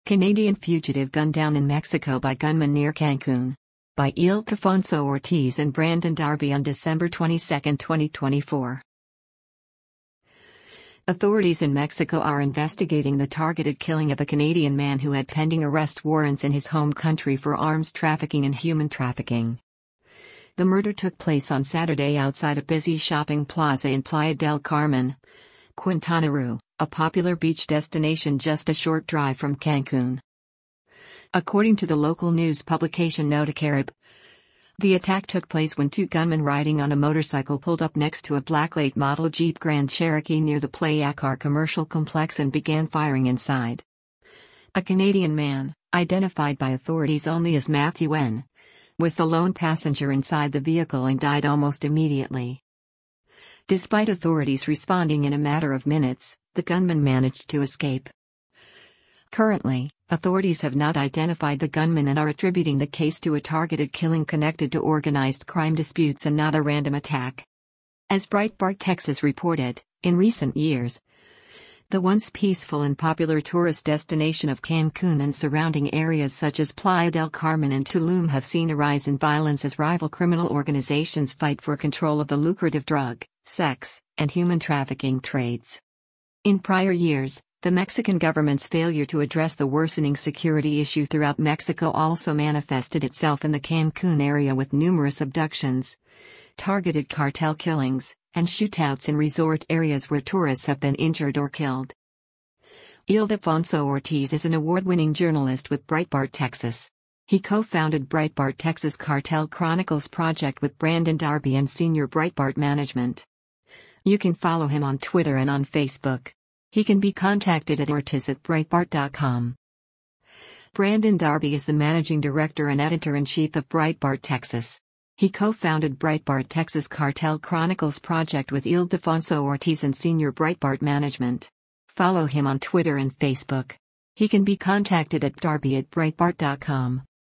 Canadian fugitive gunned down in Mexico by gunman near Cancun. By Ildefonso Ortiz and Brandon Darby on December 22, 2024. Authorities in Mexico are investigating the targeted killing of a Canadian man who had pending arrest warrants in his home country for arms trafficking and human trafficking. The murder took place on Saturday outside a busy shopping plaza in Playa del Carmen, Quintana Roo, a popular beach destination just a short drive from Cancun. According to the local news publication Noticiarib, the attack took place when two gunmen riding on a motorcycle pulled up next to a black late model Jeep Grand Cherokee near the Playa Car commercial complex and began firing inside. A Canadian man, identified by authorities only as Matthew N., was the lone passenger inside the vehicle and died almost immediately. Despite authorities responding in a matter of minutes, the gunman managed to escape. Currently, authorities have not identified the gunman and are attributing the case to a targeted killing connected to organized crime disputes and not a random attack. As Breitbart Texas reported, in recent years, the once peaceful and popular tourist destination of Cancun and surrounding areas such as Playa del Carmen and Tulum have seen a rise in violence as rival criminal organizations fight for control of the lucrative drug, sex, and human trafficking trades. In prior years, the Mexican government's failure to address the worsening security issue throughout Mexico also manifested itself in the Cancun area with numerous abductions, targeted cartel killings, and shootouts in resort areas where tourists have been injured or killed. Ildefonso Ortiz is an award-winning journalist with Breitbart Texas. He co-founded Breitbart Texas Cartel Chronicles project with Brandon Darby and senior Breitbart management. You can follow him on Twitter and on Facebook. He can be contacted at ortiz@breitbart.com. Brandon Darby is the managing director and editor-in-chief of Breitbart Texas. He co-founded Breitbart Texas Cartel Chronicles project with Ildefonso Ortiz and senior Breitbart management. Follow him on Twitter and Facebook. He can be contacted at darby@breitbart.com.